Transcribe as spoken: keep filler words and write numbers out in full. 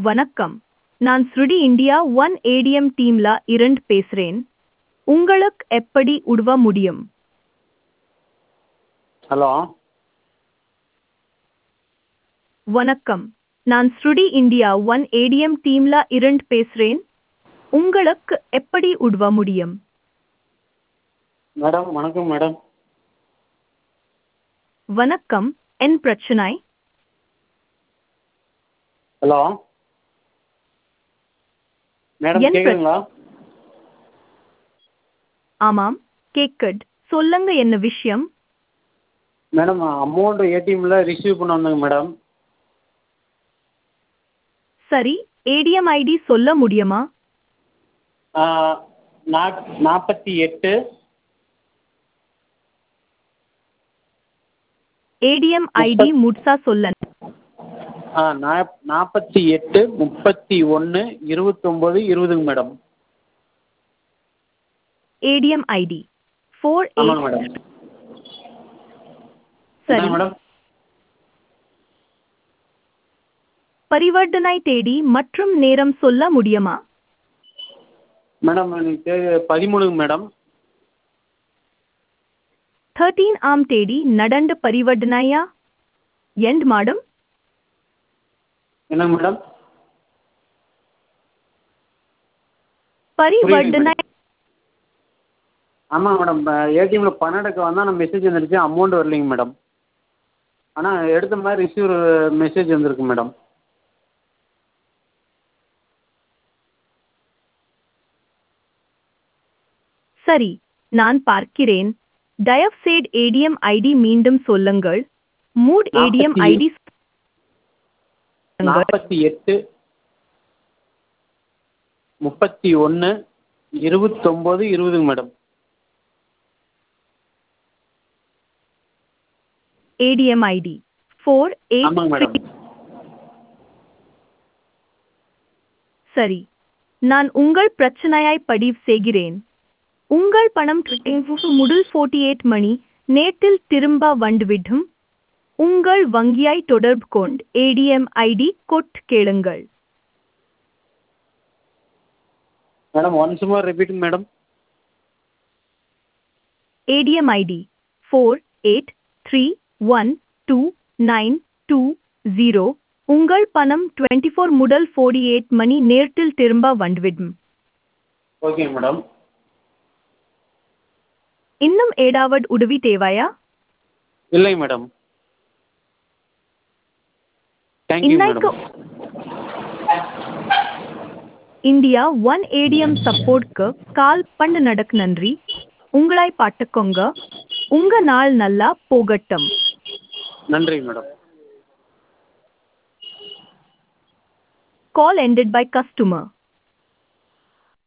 வணக்கம். நான் ஸ்ருடி India one ATM டீம்ல இருந்து பேசுறேன். உங்களுக்கு எப்படி உதவ முடியும்? ஹலோ. வணக்கம். நான் ஸ்ருடி இந்தியா ஒன் ஏடிஎம் டீம்ல இருந்து பேசுறேன். உங்களுக்கு எப்படி உதவ முடியும்? மேடம் வணக்கம் மேடம். வணக்கம். என் பிரச்சனை? ஹலோ மேடம் என் பிரச்சனை? கேக்குதுங்களா? ஆமாம், கேக்குது. சொல்லுங்க என்ன விஷயம்? மேடம் அமௌண்ட் ஏடிஎம்ல ரிசீவ் பண்ண வந்தேங்க மேடம். சரி, ஏடிஎம் ஐடி சொல்ல முடியுமா? நாற்பத்தி எட்டு ஏடிஎம் ஐடி முட்சா சொல்ல. ஆ நாற்பத்தி எட்டு முப்பத்தி ஒன்று இருபத்தொம்போது இருபதுங்க மேடம். ஏடிஎம் ஐடி ஃபோர் ஆமாங்க எயிட். மேடம். சரி, என்ன மேடம்? பரிவர்த்தனை தேதி மற்றும் நேரம் சொல்ல முடியுமா? மேடம் எனக்கு பதிமூணுங்க மேடம். தேர்ட்டீன் ஆம் தேதி நடந்த பரிவர்த்தனையா? எண்ட் மாதம்? என்னங்க மேடம்? பரிவர்த்தனை. ஆமாம் மேடம், ஏடிஎம்ல பணம் எடுக்க வந்தால் நான் மெசேஜ் வந்துருச்சு, அமௌண்ட் வரலைங்க மேடம். ஆனால் எடுத்த மாதிரி ரிசீவ் மெசேஜ் வந்திருக்கு மேடம். சரி, நான் பார்க்கிறேன். தயவுசெய்து ஏடிஎம் ஐடி மீண்டும் சொல்லுங்கள். மூட் ஏடிஎம் ஐடி நாற்பத்தி எட்டு முப்பத்தி ஒன்று இருபத்தொம்போது இருபதுங்க மேடம். ஏடிஎம் ஐடி ஃபோர் ஆமாங்க எயிட். மேடம். சரி, நான் உங்கள் பிரச்சனையை பதிவு செய்கிறேன். உங்கள் பணம் முதல் நாற்பத்தி எட்டு மணி நேரத்தில் திரும்ப வந்துவிடும். உங்கள் வங்கியை தொடர்பு கொண்டு ஏடிஎம் ஐடி கொட் கேளுங்கள். Madam once more repeat madam. ATM ID four eight three one two nine two zero. உங்கள் பணம் டுவெண்ட்டி ஃபோர் முதல் நாற்பத்தி எட்டு மணி நேரத்தில் திரும்ப வந்துவிடும். Okay madam. இன்னும் ஏதாவது உதவி தேவையா? இல்லை மேடம். தேங்க்யூ இன்னைக்கு மேடம். இந்தியா ஒன் ஏடிஎம் சப்போர்ட்க்கு கால் பண்ண நடக்கு நன்றி. உங்களை பார்த்துக்கோங்க. உங்க நாள் நல்லா போகட்டும். நன்றி madam. Call ended by customer.